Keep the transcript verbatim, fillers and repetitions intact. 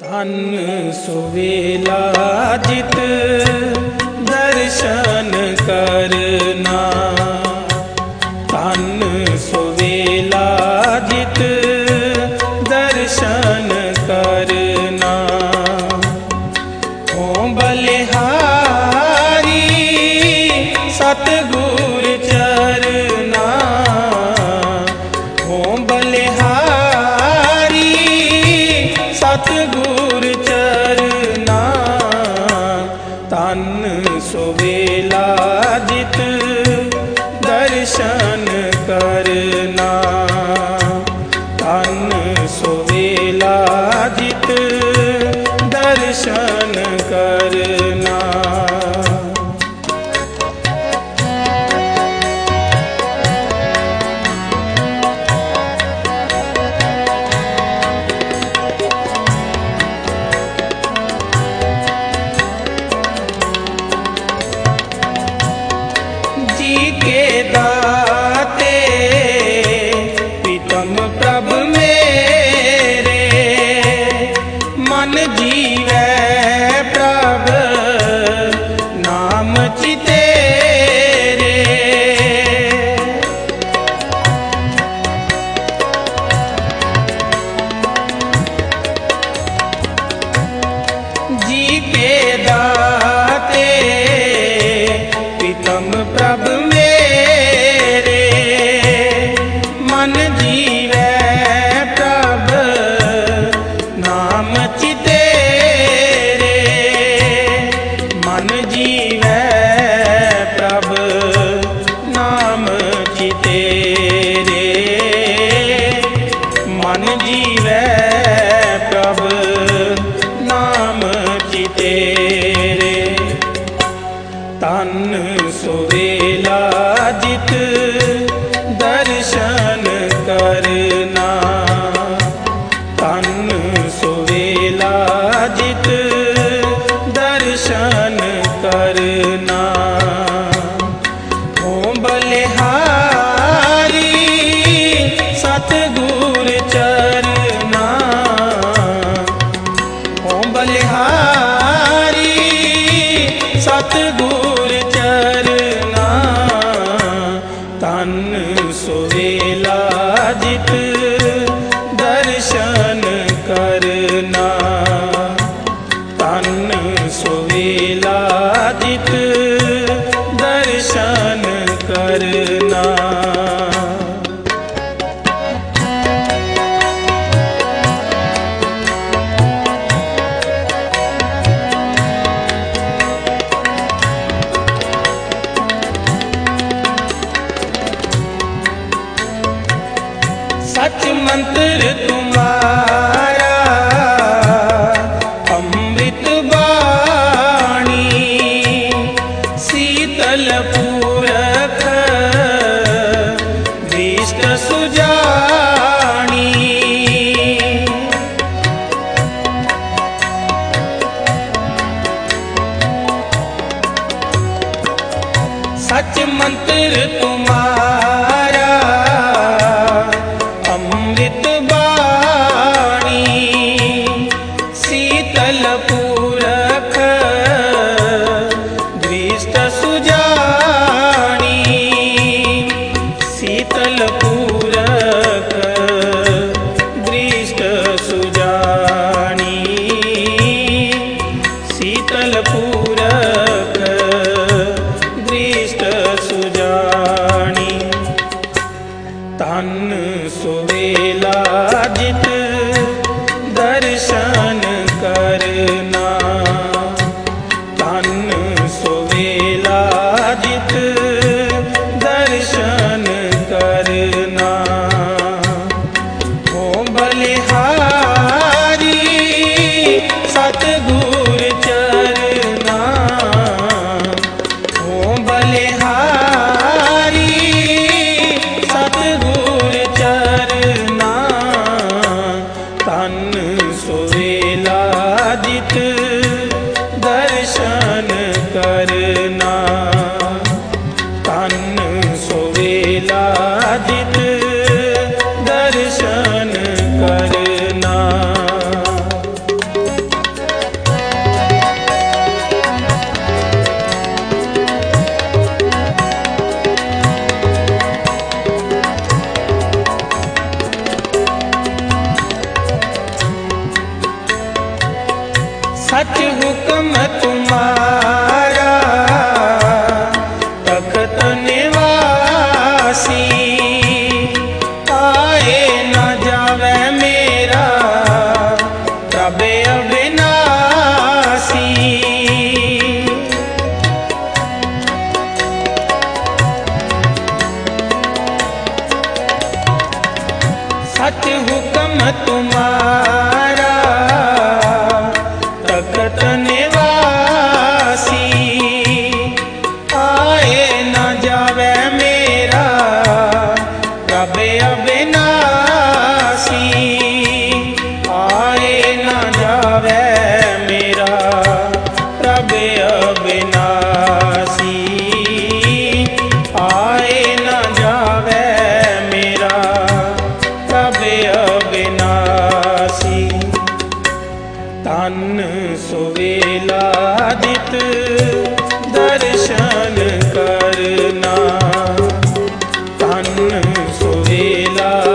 धन सुवेला जित दर्शन करना, धन सुवेला जित दर्शन करना। हो बलिहारी सतगुर चरना, हो बलिहारी सतगुर चरना। धन सुवेला जित दर्शन करना, धन सुवेला जित दर्शन करना। जी के दाते प्रीतम प्रभु मेरे, मन जीवै प्रभु नाम चितेरे। जी के दाते प्रीतम प्रभु मेरे, मन जीवै प्रभु नाम चितेरे। मन जीवै प्रभु नाम चितेरे, मन जीवै प्रभु नाम चितेरे। धन सुवेला जित दर्शन करना, धन सुवेला जित दर्शन करना। हो बलिहारी सतगुर चरना, हो बलिहारी सतगुर चरना। धन सुवेला जित दर्शन करना, धन सुवेला जित दर्शन करना। सच मंत्र तुम्हारा अमृत वाणी, शीतल पूरख दृष्ट सुजानी। सच मंत्र तुम्हारा अमृत वाणी, शीतल पूरख दृष्ट सुजानी। शीतल पूरख दृष्ट सुजानी, शीतल पूरख दृष्ट सुजानी। धन सुवेला जित दर्शन करना, धन सुवेला जित दर्शन करना। हो बलिहारी सतगुर चरना, हो बलिहारी सतगुर चरना। धन सुवेला जित दर्शन करना, धन सुवेला जित दर्शन करना। हुकम तुम्हारा तख्त निवासी, आए न जावे मेरा प्रभ अविनाशी, आए न जावे मेरा प्रभ अविनाशी, आए न जावे मेरा प्रभ अविनाशी। तन सुवेलादित दर्शन करना, तन सुवेला